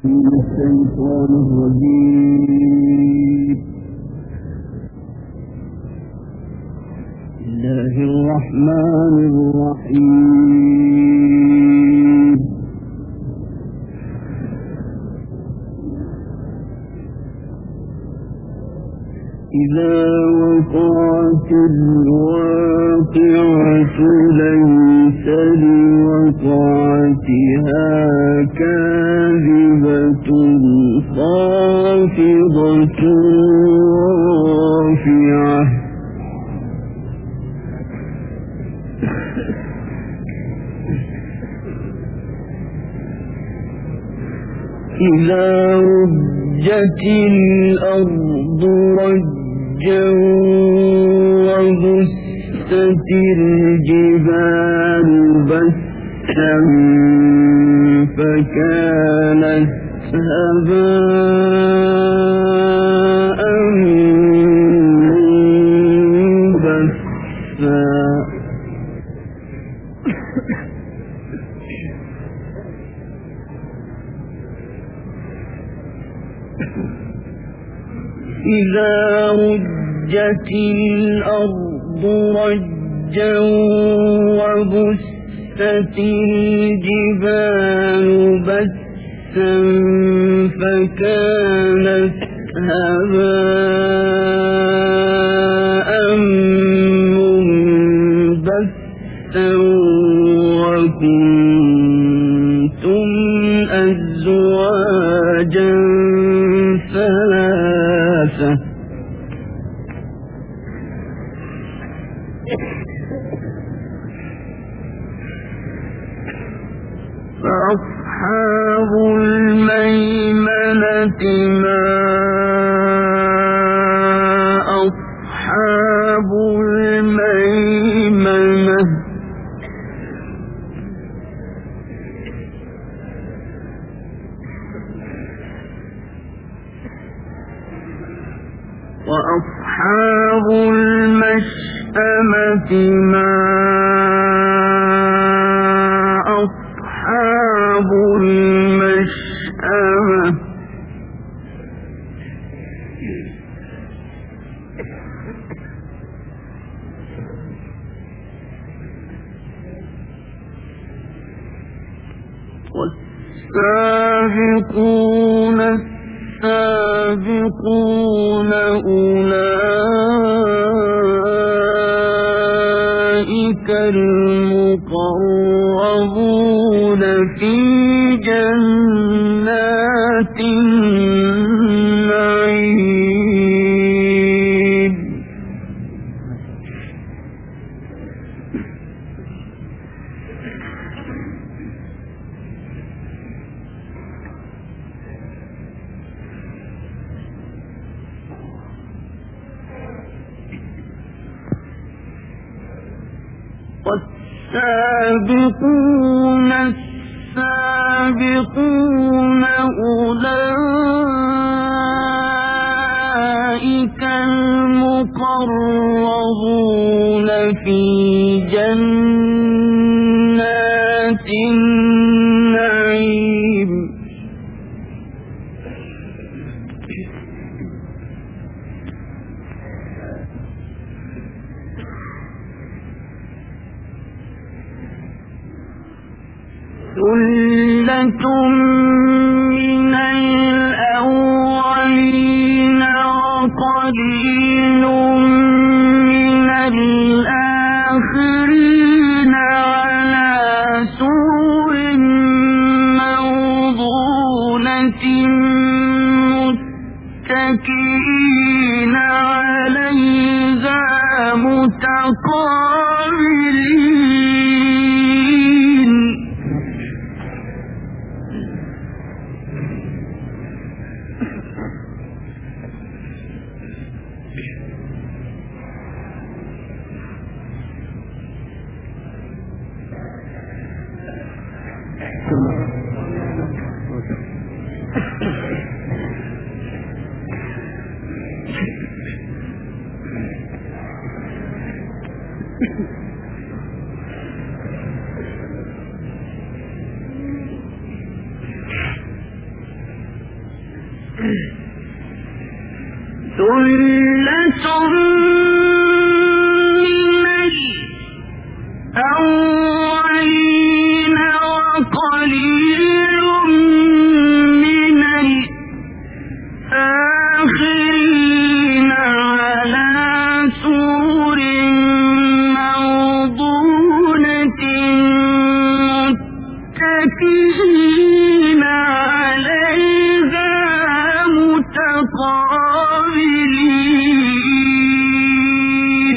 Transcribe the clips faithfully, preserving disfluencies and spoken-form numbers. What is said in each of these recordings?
من الشيطان الرجيم. بسم الله الرحمن الرحيم. إذا وقعت الواقعة ليس لوقعتها كاذبة خافضة رافعة إذا رجت الأرض رجا وبست الجبال بسا فكانت هباء منبثا إذا رجت الأرض رجا وبست الجبال بسا فكانت هباء منبثا وكنتم أزواجا ثلاثة فأصحاب الميمنة ما أصحاب الميمنة وأصحاب المشأمة ما أصحاب المشأمة والسابقون السابقون أولئك المقربون في جنات النعيم والسابقون السابقون أولئك المقربون في جنات النعيم ثلة من الأولين وقليل من الآخرين على سرر موضونة متكئين عليها متقابلين الأولين وقليل من الآخرين على سرر موضونة متكئين عليها متقابلين.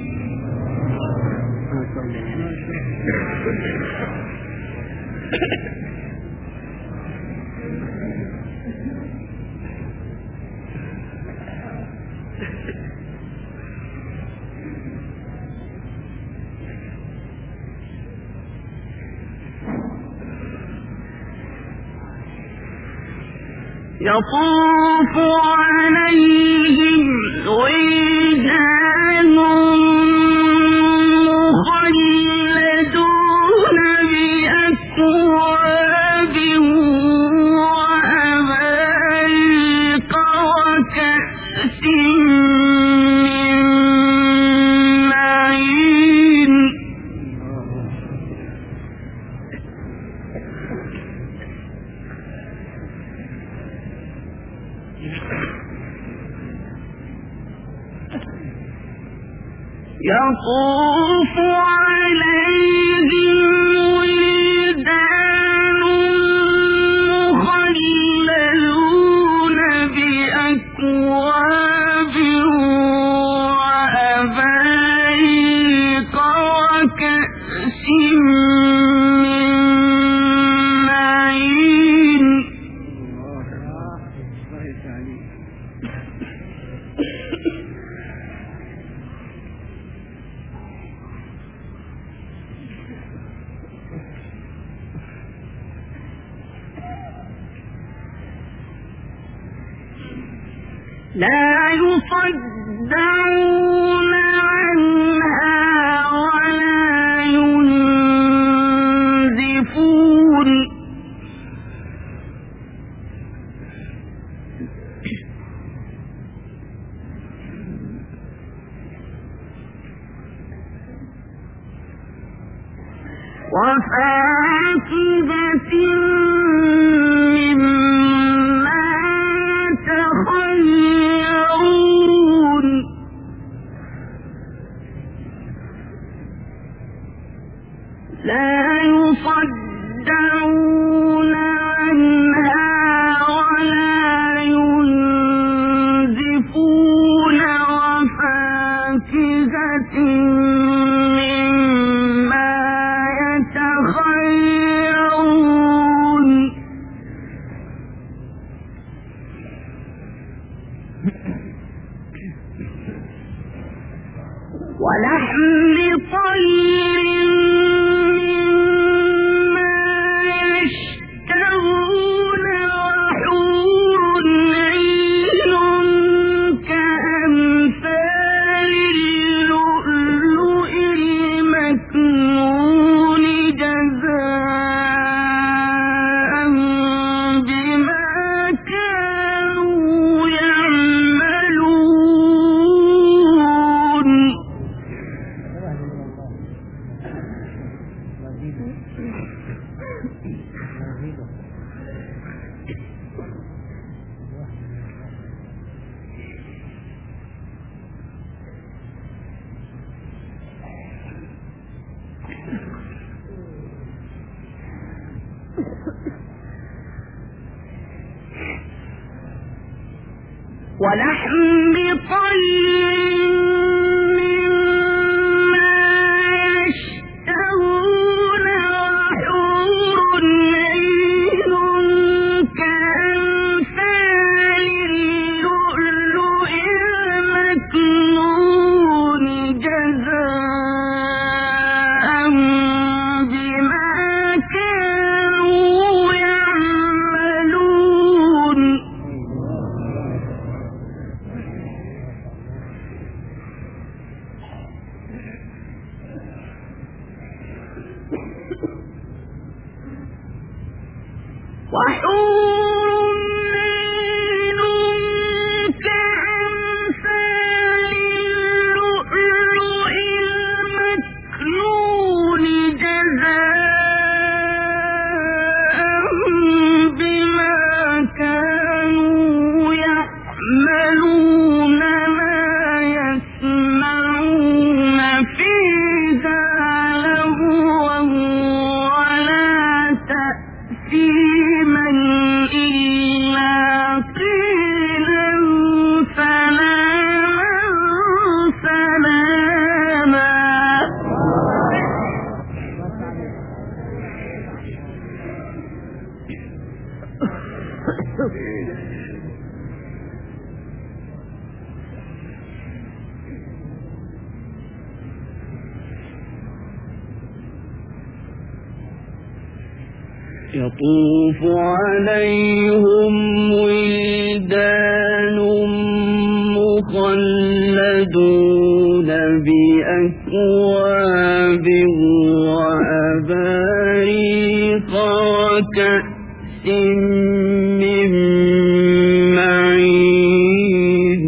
يطوف عليهم ولدان مخلدون بأكواب وأباريق وكأس من معين. يطوف عليهم ولدان مخلدون بأكواب وأباريق وكأس من معين. لا يصدعون عنها ولا ينزفون. وفاكهة مما تخيرون. لا يصدعون عنها ولا ينزفون. وفاكهة مما يتخيرون. ولحم طير مما يشتهون. وحور عين كأمثال اللؤلؤ المكنون جزاء بما كانوا يعملون. ولحم طير مما يشتهون. وحور عين كأمثال اللؤلؤ المكنون جزاء بما كانوا يعملون. وحور عين كأمثال يطوف عليهم ولدان مخلدون بأكواب وأباريق وكأس من معين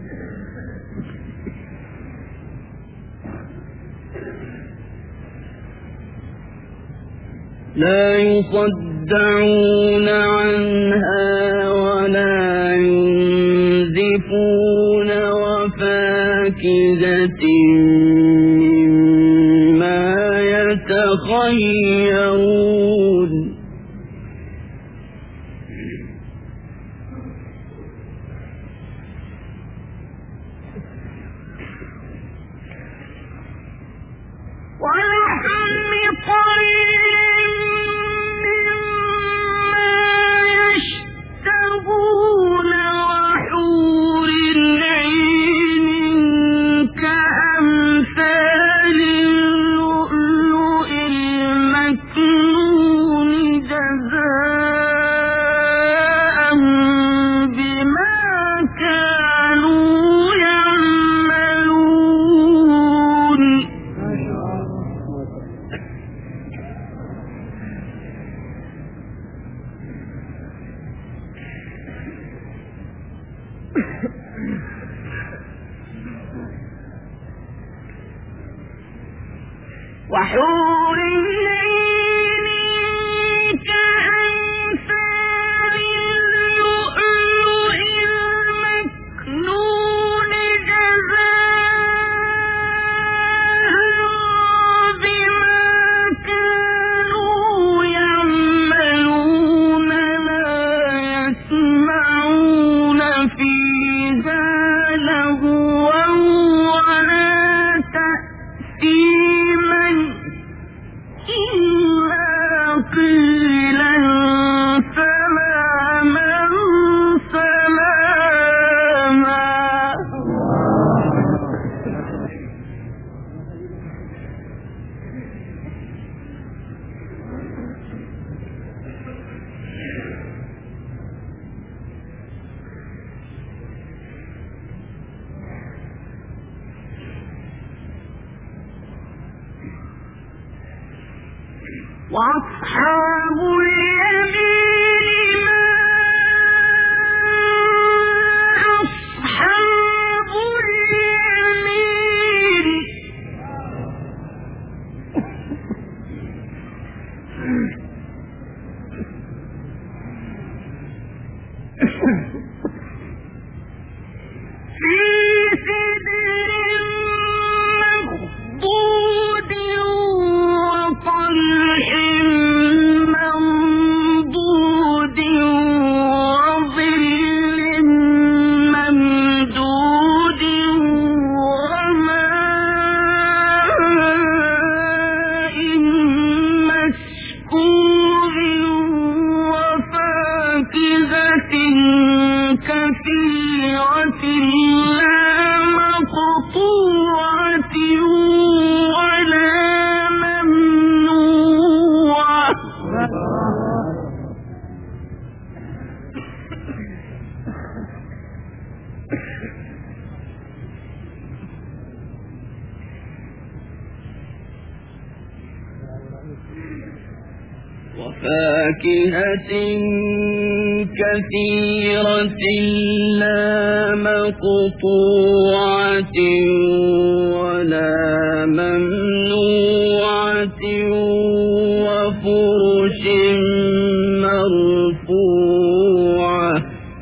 لا يصدعون عنها ولا ينزفون وفاكهة مما يتخيرون ولحم طير وحور العين كأمثال اللؤلؤ المكنون جزاء بما كانوا يعملون لا يسمعون فيها لغوا ولا تأثيما إلا قيلا سلاما سلاما وأصحاب اليمين ما أصحاب اليمين في سدر مخضود وطلح منضود وظل ممدود وماء مسكوب وفاكهة كثيرة لا مقطوعة ولا ممنوعة وفاكهة كثيرة لا مقطوعة ولا ممنوعة وفرش مرفوعة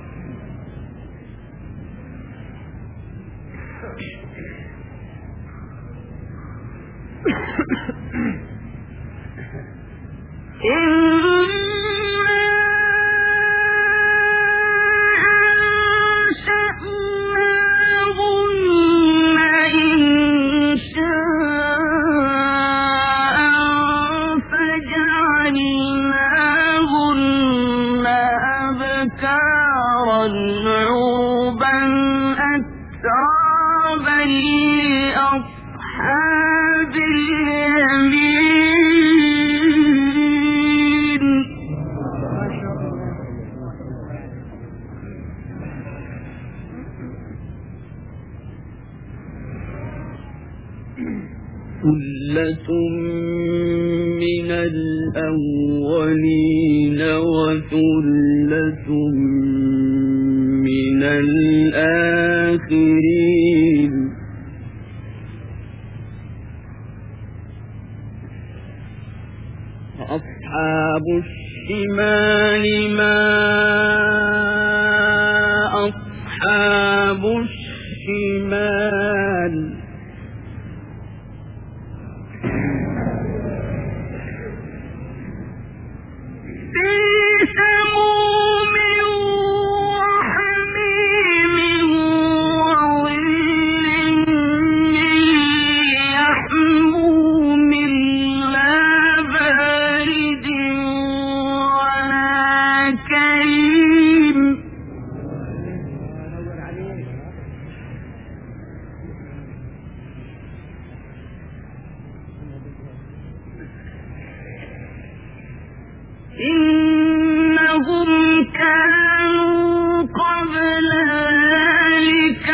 عربا أترابا لأصحاب اليمين وثلة من الأولين وثلة من الآخرين أصحاب الشمال ما أصحاب الشمال في سموم وحميم وظل يحموم لا بارد ولا كريم إنهم كانوا قبل ذلك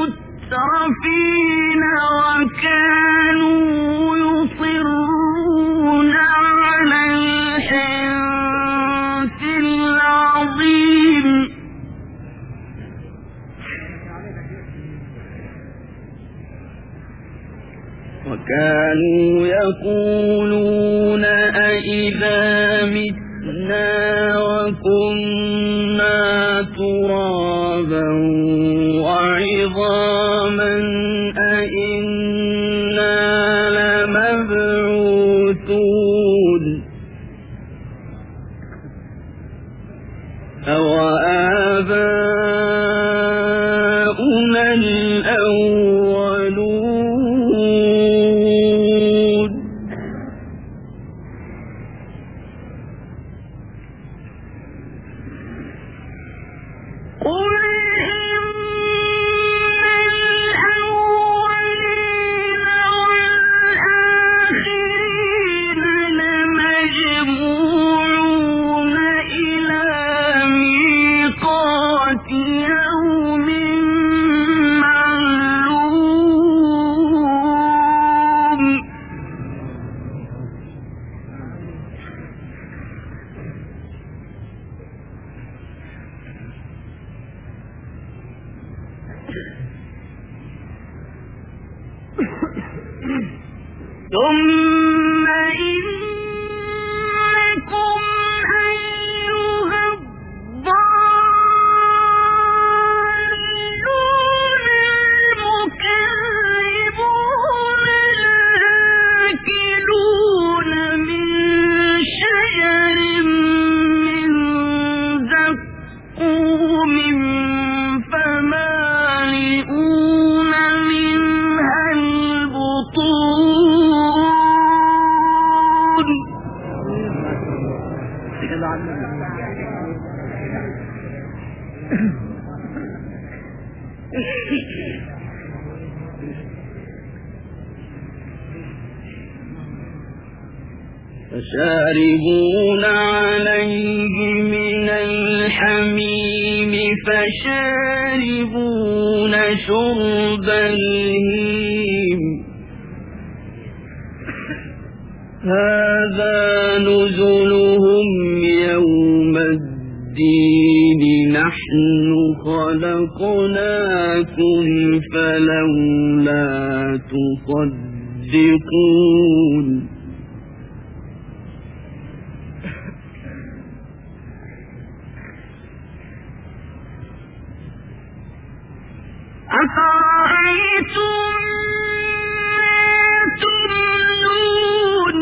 مترفين وكانوا يصرون على الحنث العظيم وكانوا يقولون أئذا متنا وكنا ترابا وعظاما أئنا لمبعوثون أوآباؤنا الأولون قل إن الأولين والآخرين لمجموعون إلى ميقات يوم معلوم ثم إنكم أيها الضالون المكذبون لآكلون من شجر من زقوم فمالئون منها البطون فشاربون عليه من الحميم فشاربون شرب الهيم هذا نزلهم يوم الدين نحن خلقناكم فلولا تصدقون أفرأيتم ما تمنون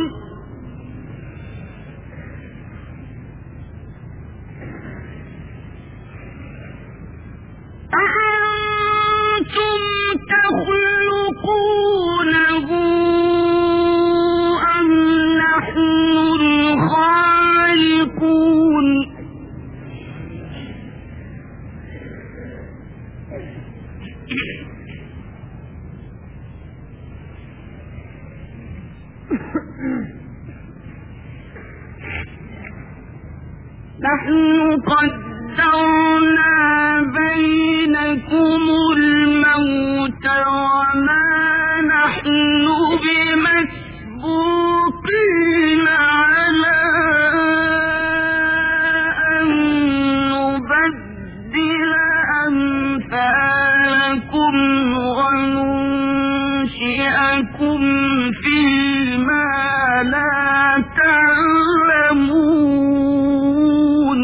أأنتم تخلقونه أم نحن الخالقون نحن قدرنا بينكم الموت وما نحن بمسبوقين تعلمون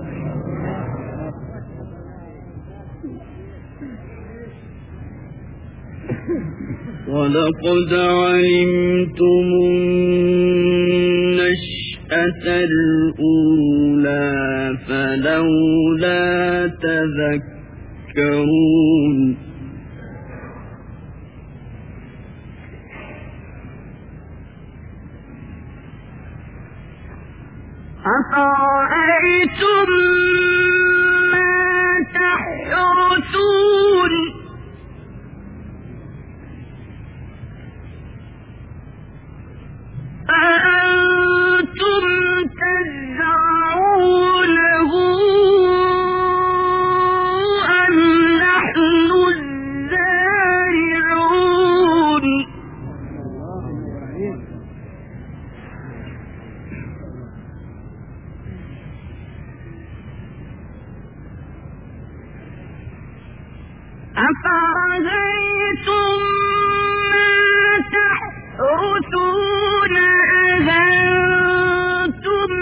ولقد علمتم النشأة الأولى فلولا تذكرون أفرأيتم ما تحرثون أأنتم تزرعونه أم نحن الزارعون أفرأيتم ما تحرثون أأنتم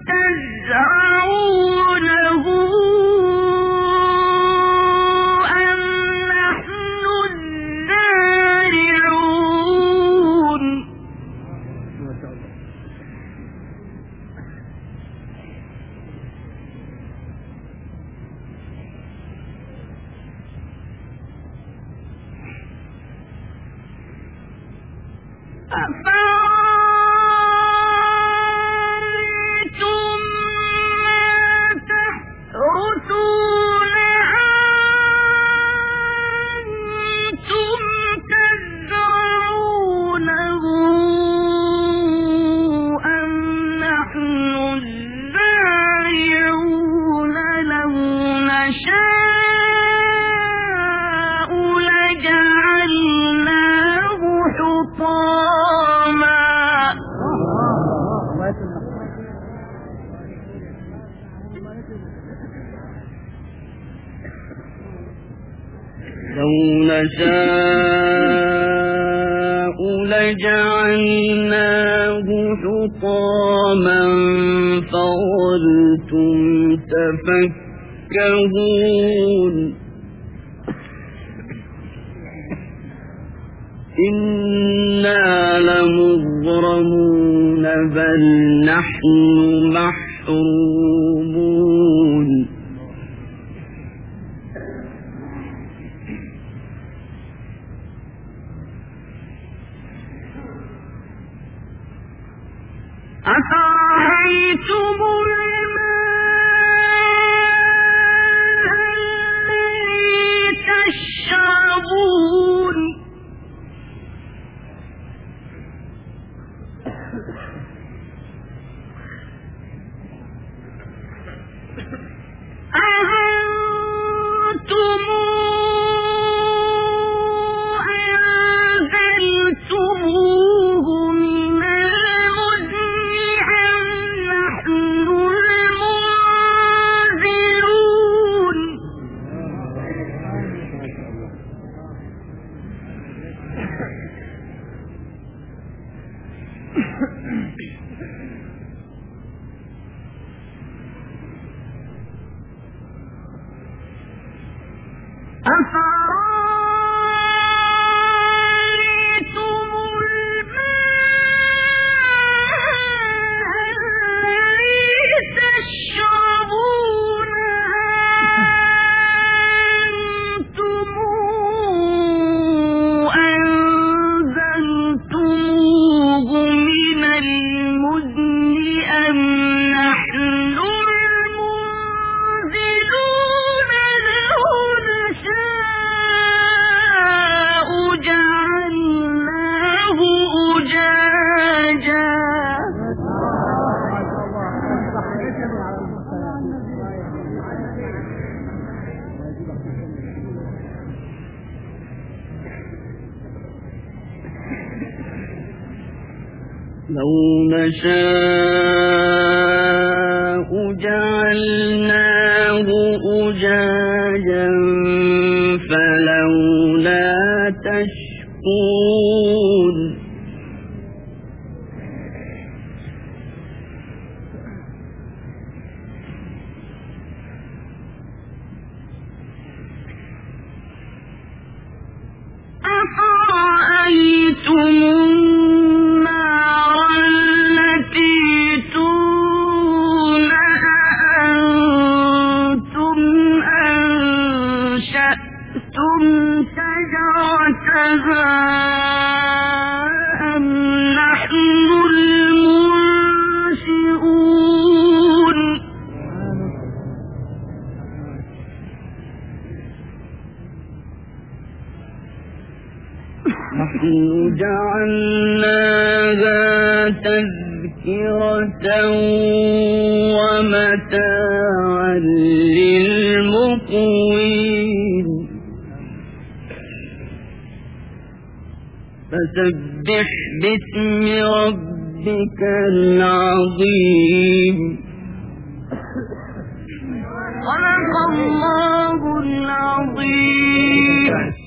تزرعونه أم نحن الزارعون أفرأيتم ما تحرثون أأنتم تزرعونه أم نحن الزارعون لو نشاء لجعلناه حطاما لو نشاء لجعلناه حطاما فظلتم تفكهون إنا لمغرمون بل نحن محرومون أفرأيتم الماء الذي تشربون أأنتم أنزلتموه من المزن أم نحن المنزلون أفرأيتم الماء الذي تشربون أأنتم أنزلتموه من المزن أم نحن المنزلون لو نشاء جعلناه أجاجا لو نشاء جعلناه أجاجا فلولا تشكرون نحن جعلناها تذكرة ومتاعا للمقوين فسبح باسم ربك العظيم. صدق الله العظيم.